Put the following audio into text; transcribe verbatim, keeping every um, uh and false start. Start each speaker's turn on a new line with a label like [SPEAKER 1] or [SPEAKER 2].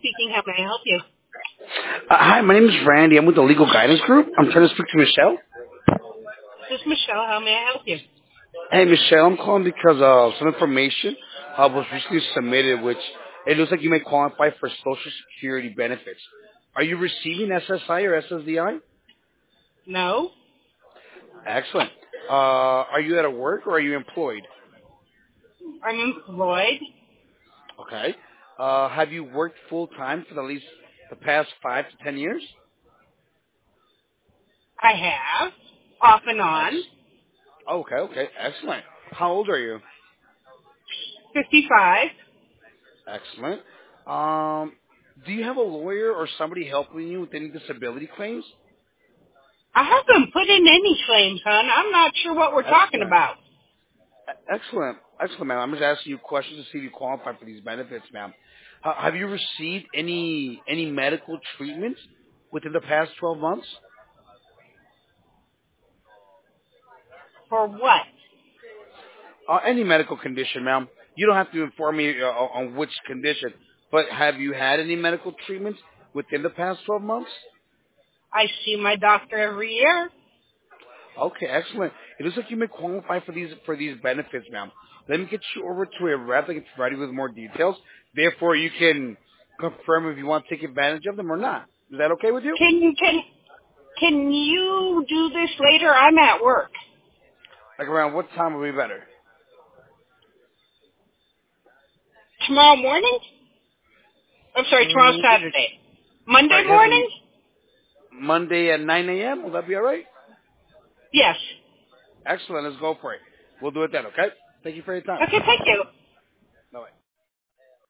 [SPEAKER 1] speaking. How may I help you?
[SPEAKER 2] Uh, hi, my name is Randy. I'm with the Legal Guidance Group. I'm trying to speak to Michelle.
[SPEAKER 1] This is Michelle. How may I help you?
[SPEAKER 2] Hey, Michelle, I'm calling because uh, some information uh, was recently submitted, which it looks like you may qualify for Social Security benefits. Are you receiving S S I or S S D I?
[SPEAKER 1] No,
[SPEAKER 2] Excellent. Uh, are you at a work or are you employed?
[SPEAKER 1] I'm employed.
[SPEAKER 2] Okay. Uh, have you worked full time for at least the past five to ten years?
[SPEAKER 1] I have, off and
[SPEAKER 2] Ex-
[SPEAKER 1] on,
[SPEAKER 2] okay, okay. Excellent. How old are you?
[SPEAKER 1] fifty-five.
[SPEAKER 2] Excellent. Um, do you have a lawyer or somebody helping you with any disability claims?
[SPEAKER 1] I haven't put in any claims, hon. I'm not sure what we're talking
[SPEAKER 2] Excellent.
[SPEAKER 1] about.
[SPEAKER 2] E- Excellent. Excellent, ma'am. I'm just asking you questions to see if you qualify for these benefits, ma'am. Uh, have you received any any medical treatment within the past twelve months?
[SPEAKER 1] For what?
[SPEAKER 2] Uh, any medical condition, ma'am. You don't have to inform me uh, on which condition, but have you had any medical treatment within the past twelve months?
[SPEAKER 1] I see my doctor every year.
[SPEAKER 2] Okay, excellent. It looks like you may qualify for these for these benefits, ma'am. Let me get you over to a rep that can provide you with more details. Therefore, you can confirm if you want to take advantage of them or not. Is that okay with you?
[SPEAKER 1] Can you can can you do this later? I'm at work.
[SPEAKER 2] Like around what time would be better?
[SPEAKER 1] Tomorrow morning? I'm sorry, tomorrow's
[SPEAKER 2] Mm,
[SPEAKER 1] Saturday. Monday
[SPEAKER 2] I guess
[SPEAKER 1] morning?
[SPEAKER 2] m- Monday at nine a m. Will that be all right?
[SPEAKER 1] Yes.
[SPEAKER 2] Excellent. Let's go for it. We'll do it then, okay? Thank you for your time.
[SPEAKER 1] Okay, thank you.